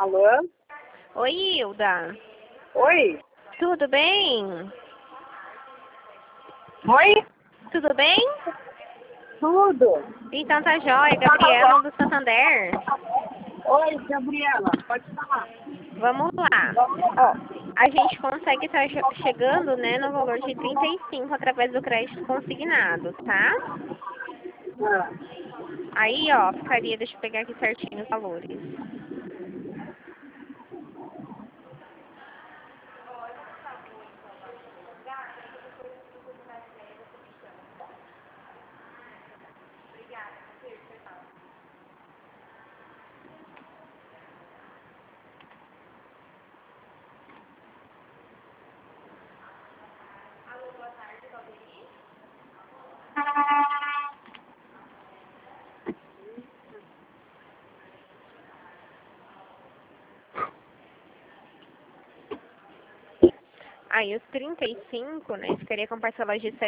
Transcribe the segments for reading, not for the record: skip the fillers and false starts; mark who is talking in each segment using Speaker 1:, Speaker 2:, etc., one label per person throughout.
Speaker 1: Alô?
Speaker 2: Oi, Hilda.
Speaker 1: Oi?
Speaker 2: Tudo bem?
Speaker 1: Oi?
Speaker 2: Tudo bem?
Speaker 1: Tudo?
Speaker 2: Então tá jóia. Gabriela do Santander.
Speaker 1: Oi, Gabriela, pode falar.
Speaker 2: Vamos lá. Ó, a gente consegue estar chegando, né, no valor de 35 através do crédito consignado, tá?
Speaker 1: Ah,
Speaker 2: Aí, ó, ficaria, deixa eu pegar aqui certinho os valores. Aí os 35, né, ficaria com parcelas de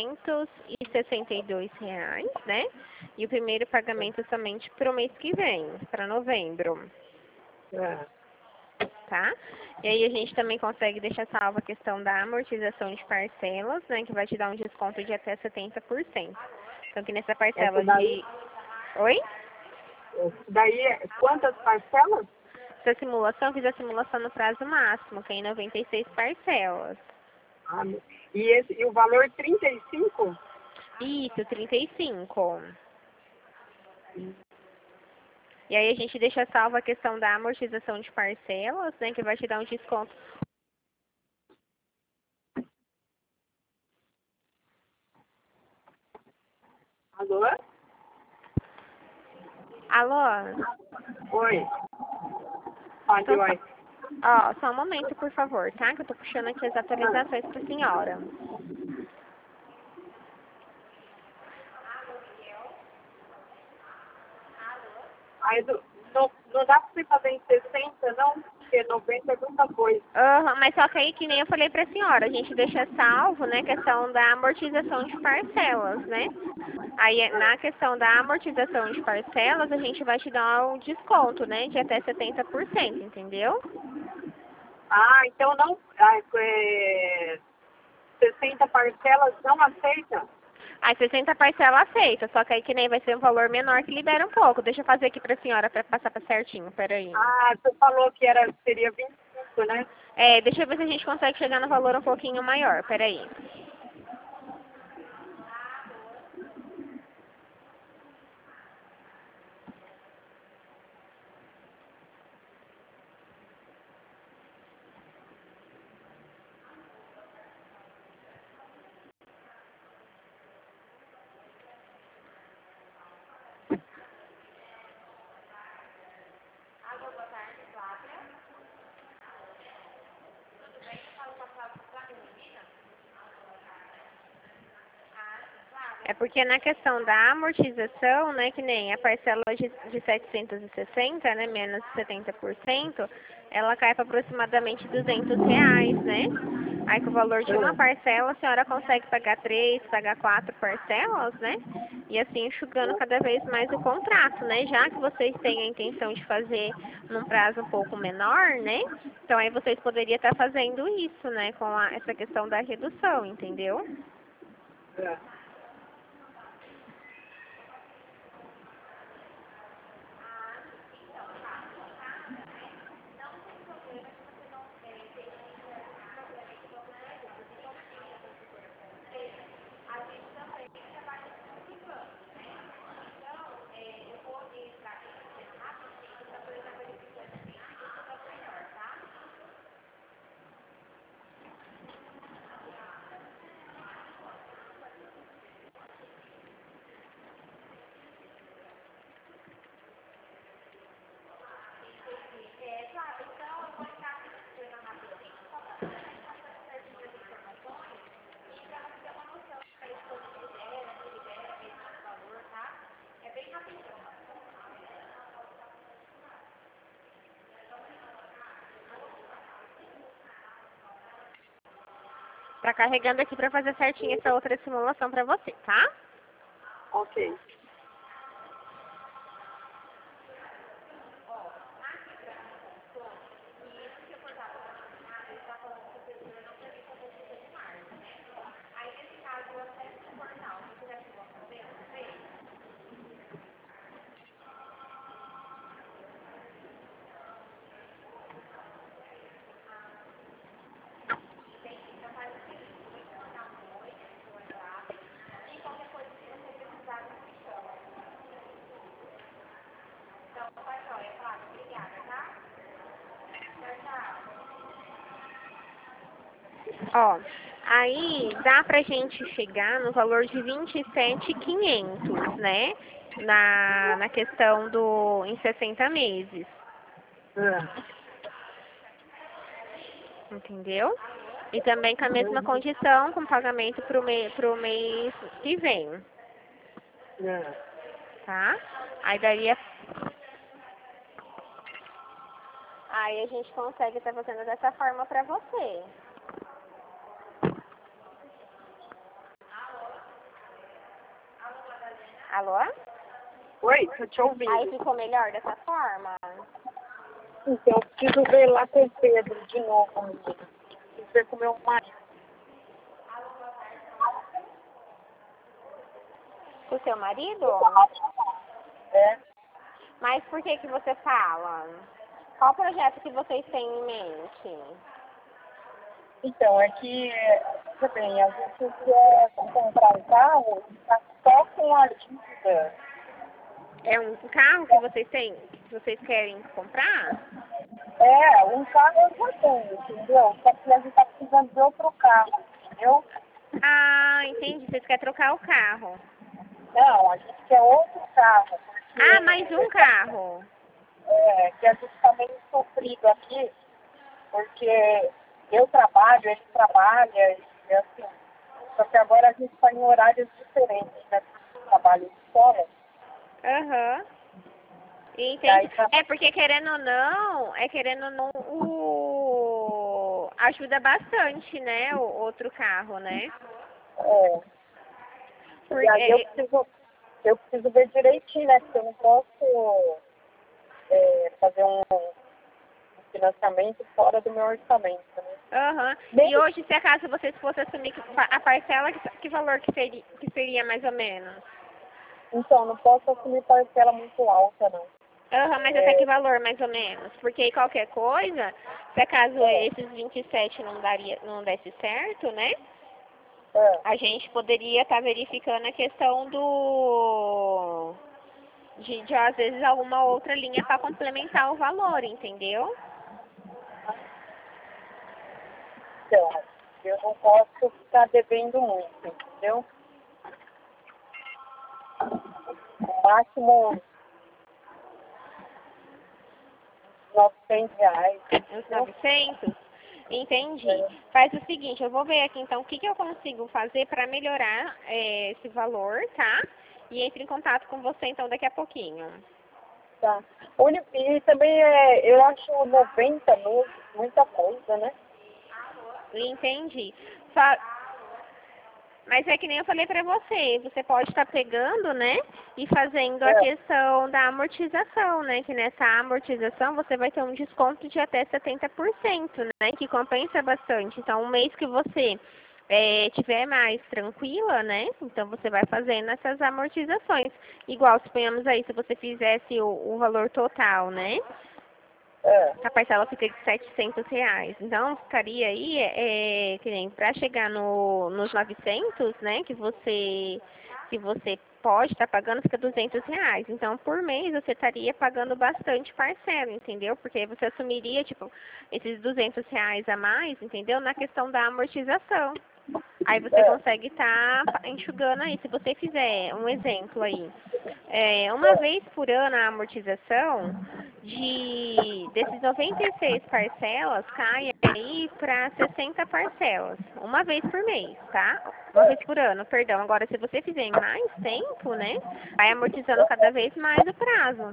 Speaker 2: R$ 762, né? E o primeiro pagamento somente para o mês que vem, para novembro,
Speaker 1: ah.
Speaker 2: tá? E aí a gente também consegue deixar salva a questão da amortização de parcelas, né, que vai te dar um desconto de até 70%. Então, que nessa
Speaker 1: Essa
Speaker 2: parcela
Speaker 1: daí,
Speaker 2: de... Oi?
Speaker 1: quantas parcelas?
Speaker 2: Se a simulação, fiz a simulação no prazo máximo, que é em 96 parcelas.
Speaker 1: Ah, e o valor 35?
Speaker 2: Isso, 35. E aí a gente deixa salva a questão da amortização de parcelas, né, que vai te dar um desconto.
Speaker 1: Alô?
Speaker 2: Alô?
Speaker 1: Oi. Pode,
Speaker 2: Então,
Speaker 1: oi.
Speaker 2: só um momento, por favor, tá? Que eu tô puxando aqui as atualizações pra senhora.
Speaker 1: Aí não dá pra você fazer em 60, não? Porque 90 é muita coisa.
Speaker 2: Aham, mas só que aí, que nem eu falei pra senhora, a gente deixa salvo, né, questão da amortização de parcelas, né? Aí, na questão da amortização de parcelas, a gente vai te dar um desconto, né, de até 70%, entendeu?
Speaker 1: Ah, então não. 60 parcelas não aceita?
Speaker 2: Aí 60 parcela aceita, só que aí que nem vai ser um valor menor que libera um pouco. Deixa eu fazer aqui pra senhora pra passar pra certinho, peraí.
Speaker 1: Ah, você falou que seria 25, né?
Speaker 2: Deixa eu ver se a gente consegue chegar no valor um pouquinho maior, peraí. É porque na questão da amortização, né, que nem a parcela de 760, né, menos 70%, ela cai para aproximadamente R$ 200, né? Aí com o valor de uma parcela, a senhora consegue pagar 3, pagar 4 parcelas, né? E assim enxugando cada vez mais o contrato, né? Já que vocês têm a intenção de fazer num prazo um pouco menor, né? Então aí vocês poderiam estar fazendo isso, né? Com essa questão da redução, entendeu?
Speaker 1: É.
Speaker 2: Tá carregando aqui para fazer certinho essa outra simulação para você, tá?
Speaker 1: Ok.
Speaker 2: Ó, aí dá pra gente chegar no valor de 27.500, né? Na questão em 60 meses, entendeu? E também com a mesma condição, com pagamento pro mês que vem, tá? Aí daria. Aí a gente consegue estar fazendo dessa forma pra você. Alô?
Speaker 1: Oi, tô te ouvindo.
Speaker 2: Aí ficou melhor dessa forma?
Speaker 1: Então, eu preciso ver lá com o Pedro de novo, amiga. Preciso ver com o meu marido.
Speaker 2: Com o seu marido?
Speaker 1: É.
Speaker 2: Mas por que você fala? Qual projeto que vocês têm em mente?
Speaker 1: Então, é que, bem, a gente quer comprar um carro e tá só com a dívida.
Speaker 2: É um carro que vocês têm, que vocês querem comprar?
Speaker 1: É, um carro eu já tenho, entendeu? Só que a gente tá precisando de outro carro, entendeu?
Speaker 2: Ah, entendi. Vocês querem trocar o carro.
Speaker 1: Não, a gente quer outro carro,
Speaker 2: Ah, mais um carro.
Speaker 1: que a gente tá meio sofrido aqui, porque eu trabalho, ele trabalha, e assim, só que agora a gente está em horários diferentes, né? Trabalho de escola.
Speaker 2: Aham.
Speaker 1: E
Speaker 2: Entendi.
Speaker 1: aí tá,
Speaker 2: É porque querendo ou não, ajuda bastante, né? O outro carro, né?
Speaker 1: é, e aí
Speaker 2: Porque
Speaker 1: eu preciso ver direitinho, né? Porque eu não posso fazer um financiamento fora do meu orçamento, né?
Speaker 2: aham.
Speaker 1: Bem,
Speaker 2: E hoje, se acaso vocês fossem assumir a parcela, que valor que seria mais ou menos?
Speaker 1: então, não posso assumir parcela muito alta, não.
Speaker 2: Aham, mas até que valor mais ou menos? Porque aí qualquer coisa, se acaso esses 27 não desse certo, né?
Speaker 1: É,
Speaker 2: A gente poderia estar verificando a questão de às vezes alguma outra linha para complementar o valor, entendeu?
Speaker 1: então, eu não posso ficar devendo muito, entendeu? O máximo R$ 900.
Speaker 2: Uns 900? Entendi. Faz o seguinte, eu vou ver aqui então o que eu consigo fazer para melhorar esse valor, tá? E entre em contato com você então daqui a pouquinho.
Speaker 1: Tá. E também eu acho 90 muita coisa, né?
Speaker 2: Entendi. Só, mas é que nem eu falei pra você, você pode estar pegando, né, e fazendo a questão da amortização, né, que nessa amortização você vai ter um desconto de até 70%, né, que compensa bastante. Então, um mês que você tiver mais tranquila, né, então você vai fazendo essas amortizações. Igual, suponhamos aí, se você fizesse o valor total, né, a parcela fica de R$ 700. Então, ficaria aí, que nem para chegar nos 900, né, que você pode estar pagando, fica R$ 200. Então, por mês, você estaria pagando bastante parcela, entendeu? Porque aí você assumiria, tipo, esses R$ 200 a mais, entendeu? Na questão da amortização. Aí você consegue estar enxugando aí. Se você fizer um exemplo aí, uma vez por ano a amortização desses 96 parcelas cai aí para 60 parcelas, uma vez por mês, tá? Uma vez por ano, perdão. Agora, se você fizer em mais tempo, né, vai amortizando cada vez mais o prazo.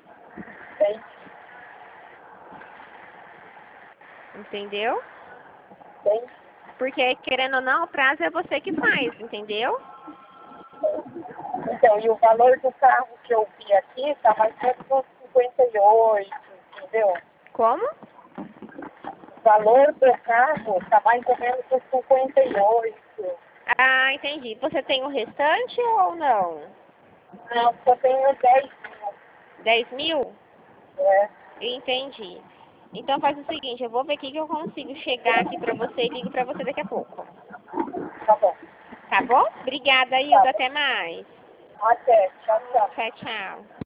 Speaker 2: Entendeu? Porque, querendo ou não, o prazo é você que faz, entendeu?
Speaker 1: Então, e o valor do carro que eu vi aqui tá mais ou menos uns 58, entendeu?
Speaker 2: Como?
Speaker 1: O valor do carro tá mais ou menos uns 58.
Speaker 2: Ah, entendi. Você tem o restante ou não?
Speaker 1: Não, só tenho 10 mil.
Speaker 2: 10 mil?
Speaker 1: É,
Speaker 2: Entendi. Então faz o seguinte, eu vou ver aqui que eu consigo chegar aqui pra você e ligo pra você daqui a pouco.
Speaker 1: tá bom.
Speaker 2: Tá bom? Obrigada, Hilda. Até mais.
Speaker 1: Até. Tchau, tchau.
Speaker 2: Tchau, tchau.